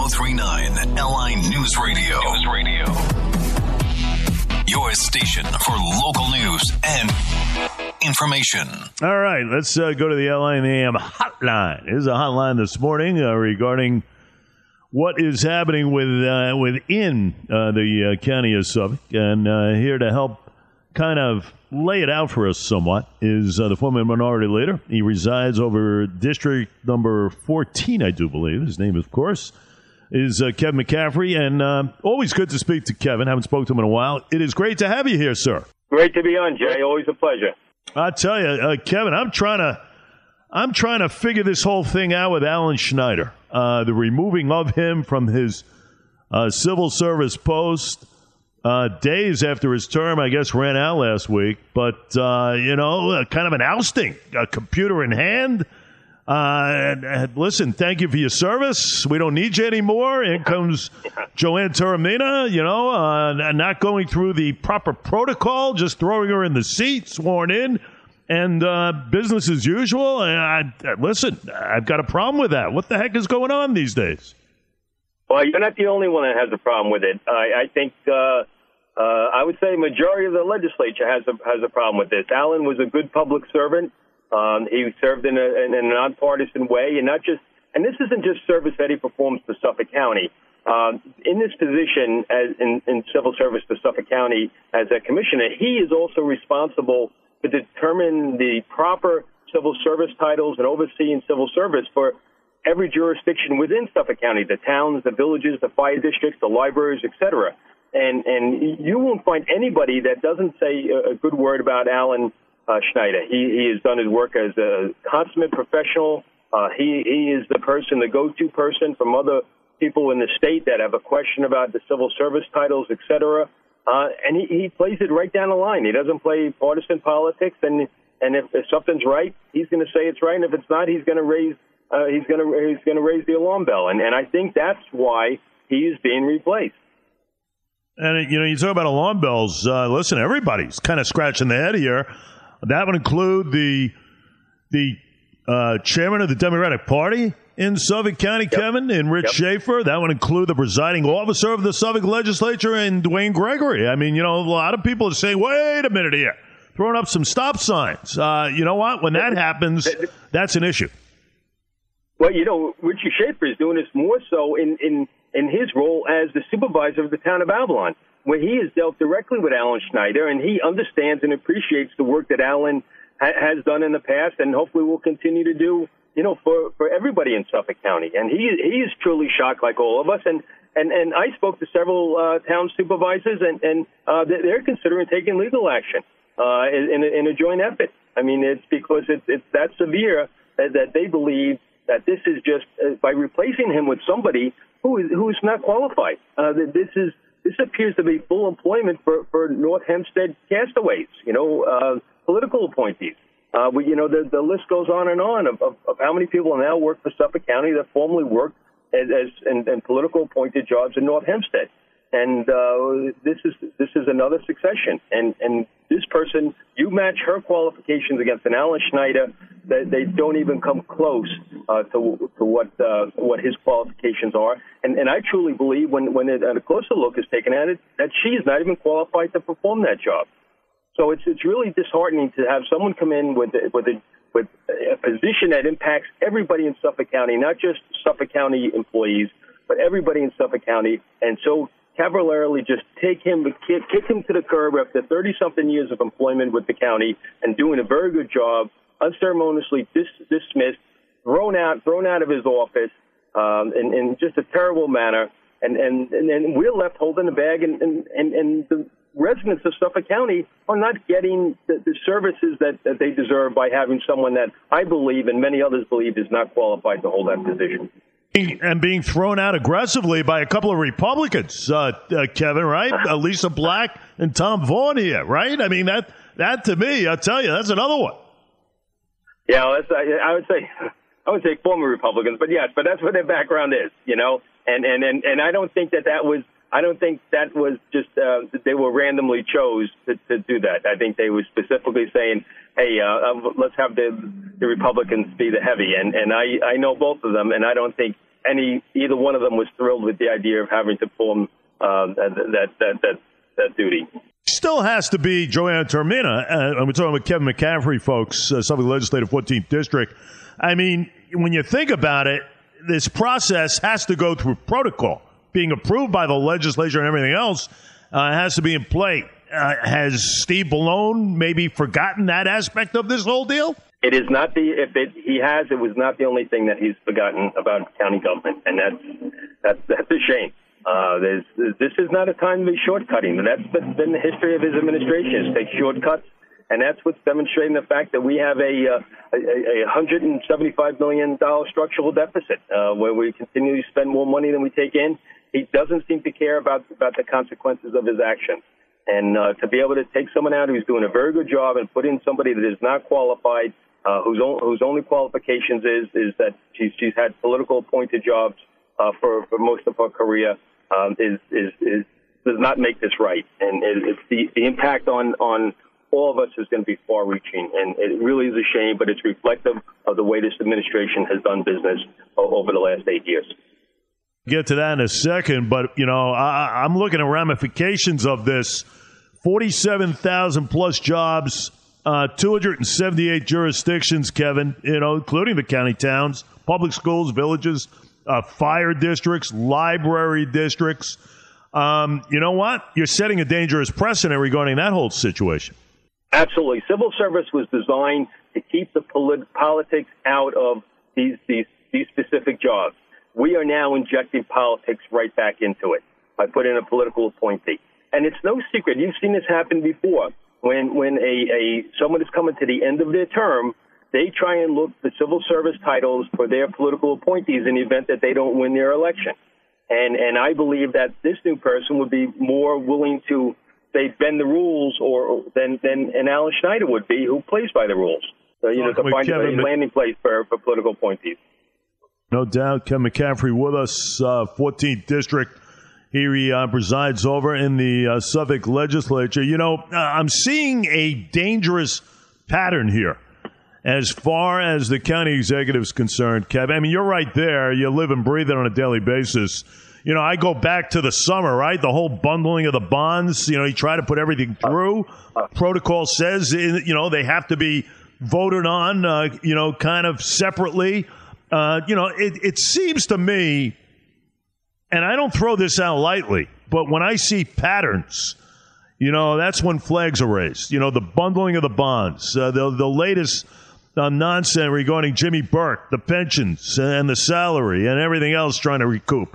1039 LI News Radio. Your station for local news and information. All right, let's go to the LI and the AM hotline. Here's a hotline this morning regarding what is happening within the county of Suffolk. And here to help kind of lay it out for us somewhat is the former minority leader. He resides over District number 14, I do believe. His name, of course, is Kevin McCaffrey. And always good to speak to Kevin. Haven't spoken to him in a while. It is great to have you here, sir. Great to be on, Jay. Always a pleasure. I tell you, Kevin, I'm trying to figure this whole thing out with Alan Schneider. The removing of him from his civil service post days after his term, I guess, ran out last week. But, kind of an ousting, a computer in hand. Listen, thank you for your service. We don't need you anymore. In comes Joanne Taormina, not going through the proper protocol, just throwing her in the seat, sworn in, and business as usual. Listen, I've got a problem with that. What the heck is going on these days? Well, you're not the only one that has a problem with it. I think I would say majority of the legislature has a problem with this. Alan was a good public servant. He served in a nonpartisan way, and this isn't just service that he performs to Suffolk County. In this position in civil service to Suffolk County as a commissioner, he is also responsible to determine the proper civil service titles and overseeing civil service for every jurisdiction within Suffolk County, the towns, the villages, the fire districts, the libraries, etc. And you won't find anybody that doesn't say a good word about Alan Schneider. He has done his work as a consummate professional. He is the go-to person from other people in the state that have a question about the civil service titles, etc. And he plays it right down the line. He doesn't play partisan politics. And if something's right, he's going to say it's right. And if it's not, he's going to raise the alarm bell. And I think that's why he is being replaced. And you talk about alarm bells. Listen, everybody's kind of scratching their head here. That would include the chairman of the Democratic Party in Suffolk County, yep. Kevin, and Rich Schaefer. That would include the presiding officer of the Suffolk legislature, and Dwayne Gregory. I mean, a lot of people are saying, wait a minute here, throwing up some stop signs. You know what? When that happens, that's an issue. Well, Richie Schaefer is doing this more so in his role as the supervisor of the town of Avalon, where he has dealt directly with Alan Schneider, and he understands and appreciates the work that Alan has done in the past and hopefully will continue to do, for everybody in Suffolk County. And he is truly shocked like all of us. And I spoke to several town supervisors, and they're considering taking legal action in a joint effort. I mean, it's because it's that severe that they believe that this is just by replacing him with somebody who is not qualified. This appears to be full employment for North Hempstead castaways, political appointees. The list goes on of how many people now work for Suffolk County that formerly worked in political appointed jobs in North Hempstead. And this is another succession. And this person, you match her qualifications against an Alan Schneider, that they don't even come close to what his qualifications are. And I truly believe when a closer look is taken at it, that she is not even qualified to perform that job. So it's really disheartening to have someone come in with a position that impacts everybody in Suffolk County, not just Suffolk County employees, but everybody in Suffolk County, and so cavalierly just kick him to the curb after 30-something years of employment with the county and doing a very good job, unceremoniously dismissed, thrown out of his office in just a terrible manner, and we're left holding the bag, and the residents of Suffolk County are not getting the services that they deserve by having someone that I believe and many others believe is not qualified to hold that position. And being thrown out aggressively by a couple of Republicans, Kevin, right? Lisa Black and Tom Vaughan here, right? I mean, that to me, I'll tell you, that's another one. Yeah, I would say former Republicans, but yes, but that's what their background is, And I don't think that was just they were randomly chose to do that. I think they were specifically saying, hey, let's have the Republicans be the heavy. And I know both of them, and I don't think either one of them was thrilled with the idea of having to perform that duty. Still has to be Joanna Termina. We're talking with Kevin McCaffrey, folks, Suffolk Legislative 14th District. I mean, when you think about it, this process has to go through protocol. Being approved by the legislature and everything else has to be in play. Has Steve Bellone maybe forgotten that aspect of this whole deal? It is not it was not the only thing that he's forgotten about county government, and that's a shame. This is not a time to be shortcutting. That's been the history of his administration, is take shortcuts, and that's what's demonstrating the fact that we have a $175 million structural deficit, where we continue to spend more money than we take in. He doesn't seem to care about the consequences of his actions. And to be able to take someone out who's doing a very good job and put in somebody that is not qualified, whose only qualifications is that she's had political appointed jobs for most of her career, does not make this right. And it's the impact on all of us is going to be far-reaching, and it really is a shame, but it's reflective of the way this administration has done business over the last 8 years. Get to that in a second, but, I'm looking at ramifications of this. 47,000 plus jobs, 278 jurisdictions, Kevin, including the county towns, public schools, villages, fire districts, library districts. You know what? You're setting a dangerous precedent regarding that whole situation. Absolutely. Civil service was designed to keep the politics out of these specific jobs. We are now injecting politics right back into it by putting a political appointee. And it's no secret. You've seen this happen before. When someone is coming to the end of their term, they try and look for civil service titles for their political appointees in the event that they don't win their election. And I believe that this new person would be more willing to, say, bend the rules than an Alan Schneider would be, who plays by the rules. So, to find a landing place for political appointees. No doubt. Kevin McCaffrey with us, 14th District. Here he presides over in the Suffolk Legislature. I'm seeing a dangerous pattern here as far as the county executive is concerned, Kevin. I mean, you're right there. You live and breathe it on a daily basis. I go back to the summer, right? The whole bundling of the bonds. You try to put everything through. Protocol says, they have to be voted on, kind of separately. It seems to me, and I don't throw this out lightly, but when I see patterns, that's when flags are raised. The bundling of the bonds, the latest nonsense regarding Jimmy Burke, the pensions and the salary and everything else trying to recoup.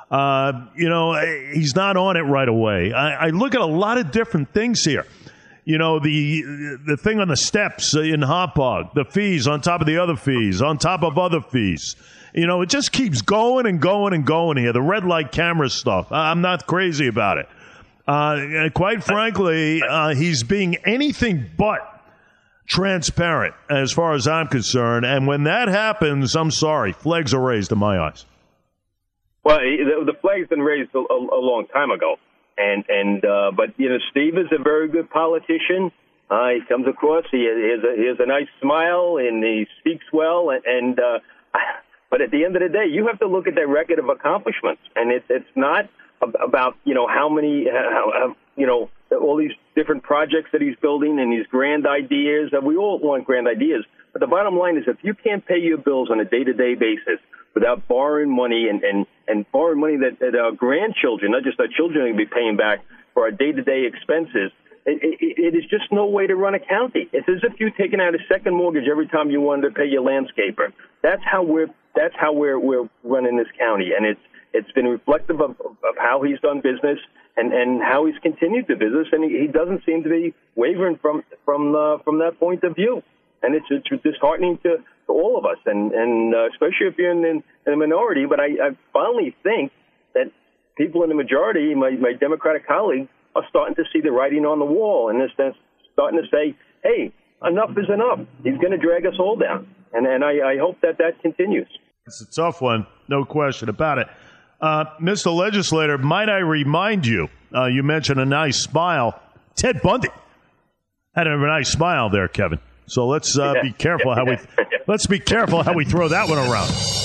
He's not on it right away. I look at a lot of different things here. The thing on the steps in Hauppauge, the fees on top of the other fees, on top of other fees. It just keeps going and going and going here. The red light camera stuff. I'm not crazy about it. Quite frankly, he's being anything but transparent as far as I'm concerned. And when that happens, I'm sorry, flags are raised in my eyes. Well, the flag's been raised a long time ago. But Steve is a very good politician. He comes across. He has a nice smile, and he speaks well. But at the end of the day, you have to look at that record of accomplishments, and it's not about how many all these different projects that he's building and these grand ideas. We all want grand ideas, but the bottom line is if you can't pay your bills on a day-to-day basis without borrowing money and borrowing money that our grandchildren, not just our children, will be paying back for our day-to-day expenses, it is just no way to run a county. It's as if you're taking out a second mortgage every time you wanted to pay your landscaper. That's how we're running this county, and it's been reflective of how he's done business and how he's continued the business, and he doesn't seem to be wavering from that point of view. And it's disheartening to all of us, and especially if you're in the minority. But I finally think that people in the majority, my Democratic colleagues, are starting to see the writing on the wall, and they're starting to say, hey, enough is enough. He's going to drag us all down. And I hope that continues. It's a tough one, no question about it. Mr. Legislator, might I remind you, you mentioned a nice smile. Ted Bundy had a nice smile there, Kevin. So let's be careful how we throw that one around.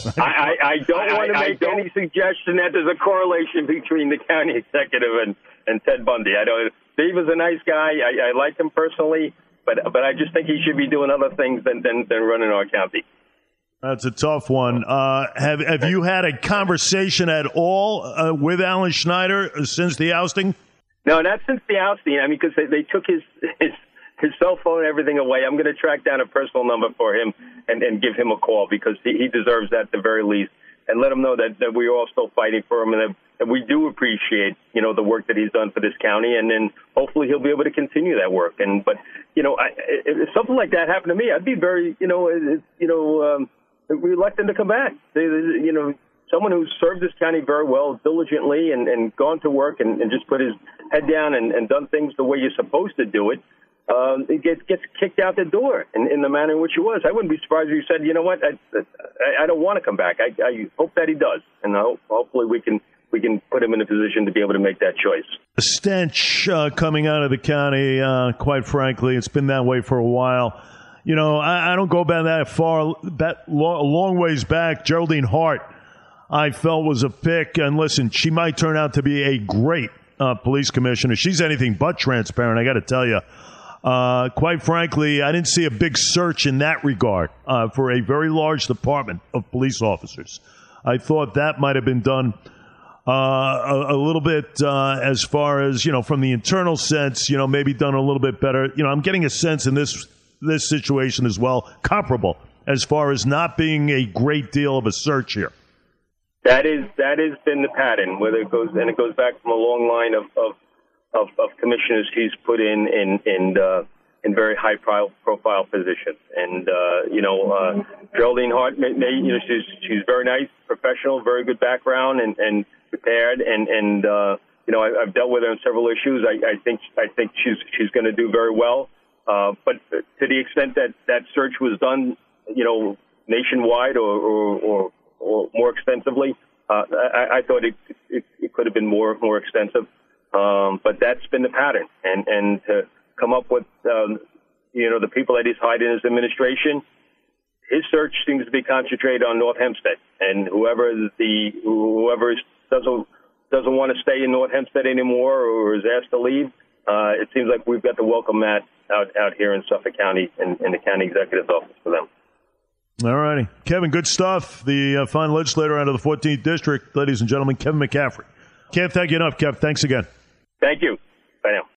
I don't want to make any suggestion that there's a correlation between the county executive and Ted Bundy. I don't. Steve is a nice guy. I like him personally, but I just think he should be doing other things than running our county. That's a tough one. Have you had a conversation at all with Alan Schneider since the ousting? No, not since the ousting. I mean, because they took his cell phone and everything away. I'm going to track down a personal number for him and give him a call because he deserves that at the very least. And let him know that we're all still fighting for him and that we do appreciate, the work that he's done for this county. And then hopefully he'll be able to continue that work. But if something like that happened to me, I'd be very, reluctant to come back. Someone who's served this county very well, diligently, and gone to work and just put his head down and done things the way you're supposed to do it, it gets kicked out the door in the manner in which it was. I wouldn't be surprised if you said, you know what, I don't want to come back. I hope that he does, and hopefully we can put him in a position to be able to make that choice. The stench coming out of the county, quite frankly, it's been that way for a while. I don't go back that far, a long ways back. Geraldine Hart, I felt, was a pick. And listen, she might turn out to be a great police commissioner. She's anything but transparent, I got to tell you. Quite frankly, I didn't see a big search in that regard for a very large department of police officers. I thought that might have been done a little bit as far as, from the internal sense, maybe done a little bit better. I'm getting a sense in this situation as well, comparable as far as not being a great deal of a search here. That has been the pattern, whether it goes back from a long line of commissioners he's put in very high profile positions. And Geraldine Hart, she's very nice, professional, very good background, and prepared. And I've dealt with her on several issues. I think she's going to do very well. But to the extent that search was done, nationwide or more extensively, I thought it could have been more extensive. But that's been the pattern, and to come up with the people that he's hiding in his administration, his search seems to be concentrated on North Hempstead, and whoever doesn't want to stay in North Hempstead anymore or is asked to leave, it seems like we've got the welcome mat out here in Suffolk County and in the county executive's office for them. All righty. Kevin, good stuff. The fine legislator out of the 14th District, ladies and gentlemen, Kevin McCaffrey. Can't thank you enough, Kev. Thanks again. Thank you. Bye now.